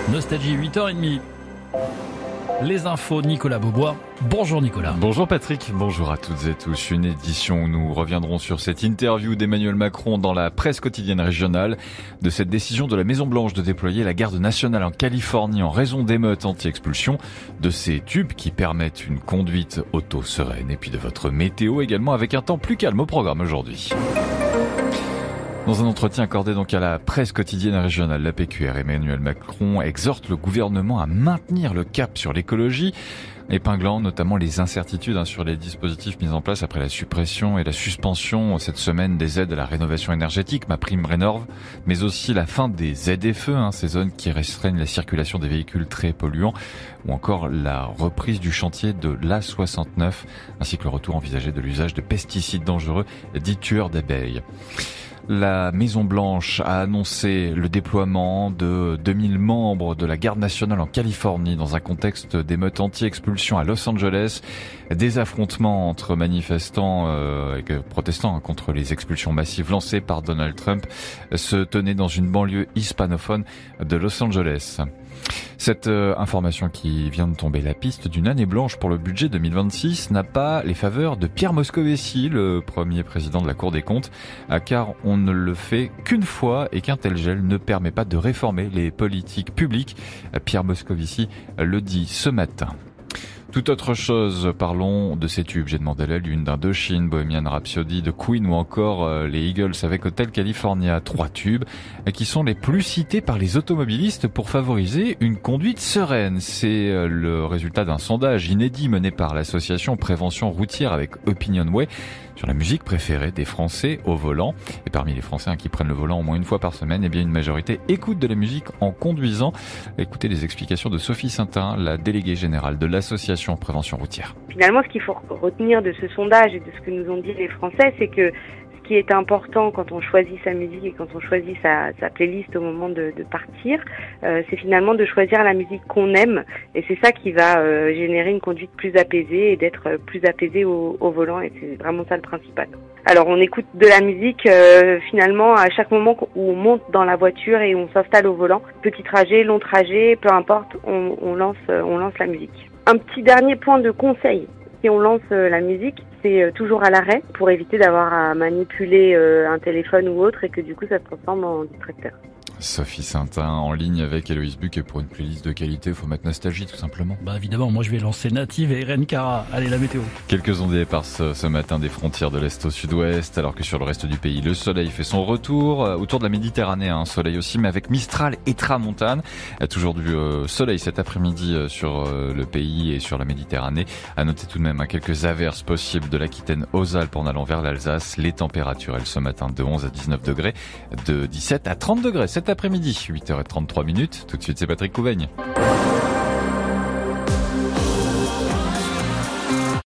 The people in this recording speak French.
Nostalgie, 8h30. Les infos, Nicolas Beaubois. Bonjour Nicolas. Bonjour Patrick, bonjour à toutes et tous. Une édition où nous reviendrons sur cette interview d'Emmanuel Macron dans la presse quotidienne régionale, de cette décision de la Maison-Blanche de déployer la garde nationale en Californie en raison d'émeutes anti-expulsion, de ces tubes qui permettent une conduite auto-sereine et puis de votre météo également avec un temps plus calme au programme aujourd'hui. Dans un entretien accordé donc à la presse quotidienne régionale, la PQR, Emmanuel Macron exhorte le gouvernement à maintenir le cap sur l'écologie, épinglant notamment les incertitudes sur les dispositifs mis en place après la suppression et la suspension cette semaine des aides à la rénovation énergétique, MaPrimeRénov', mais aussi la fin des ZFE, ces zones qui restreignent la circulation des véhicules très polluants, ou encore la reprise du chantier de l'A69, ainsi que le retour envisagé de l'usage de pesticides dangereux dits tueurs d'abeilles. La Maison-Blanche a annoncé le déploiement de 2000 membres de la garde nationale en Californie dans un contexte d'émeutes anti-expulsion à Los Angeles. Des affrontements entre manifestants et protestants contre les expulsions massives lancées par Donald Trump se tenaient dans une banlieue hispanophone de Los Angeles. Cette information qui vient de tomber, la piste d'une année blanche pour le budget 2026 n'a pas les faveurs de Pierre Moscovici, le premier président de la Cour des comptes, car on ne le fait qu'une fois et qu'un tel gel ne permet pas de réformer les politiques publiques. Pierre Moscovici le dit ce matin. Tout autre chose, parlons de ces tubes. J'ai demandé à la lune d'Indochine, Bohemian Rhapsody, de Queen ou encore les Eagles avec Hotel California. 3 tubes qui sont les plus cités par les automobilistes pour favoriser une conduite sereine. C'est le résultat d'un sondage inédit mené par l'association Prévention Routière avec Opinionway sur la musique préférée des Français au volant. Et parmi les Français qui prennent le volant au moins une fois par semaine, une majorité écoute de la musique en conduisant. Écoutez les explications de Sophie Saintin, la déléguée générale de l'association Prévention Routière. Finalement, ce qu'il faut retenir de ce sondage et de ce que nous ont dit les Français, c'est que ce qui est important quand on choisit sa musique et quand on choisit sa playlist au moment de partir, c'est finalement de choisir la musique qu'on aime, et c'est ça qui va générer une conduite plus apaisée et d'être plus apaisé au volant, et c'est vraiment ça le principal. Alors on écoute de la musique finalement à chaque moment où on monte dans la voiture et on s'installe au volant. Petit trajet, long trajet, peu importe, on lance la musique. Un petit dernier point de conseil, si on lance la musique, c'est toujours à l'arrêt pour éviter d'avoir à manipuler un téléphone ou autre et que du coup ça se transforme en distracteur. Sophie Saintin en ligne avec Héloïse Buc, et pour une playlist de qualité, il faut mettre Nostalgie tout simplement. Évidemment, moi je vais lancer Native et Irene Cara. Allez, la météo. Quelques ondées éparses ce matin des frontières de l'Est au Sud-Ouest, alors que sur le reste du pays, le soleil fait son retour. Autour de la Méditerranée, soleil aussi, mais avec Mistral et Tramontane. Toujours du soleil cet après-midi sur le pays et sur la Méditerranée. À noter tout de même quelques averses possibles de l'Aquitaine aux Alpes en allant vers l'Alsace. Les températures, elles, ce matin, de 11 à 19 degrés, de 17 à 30 degrés cet après-midi. 8h33. Tout de suite, c'est Patrick Couvaigne.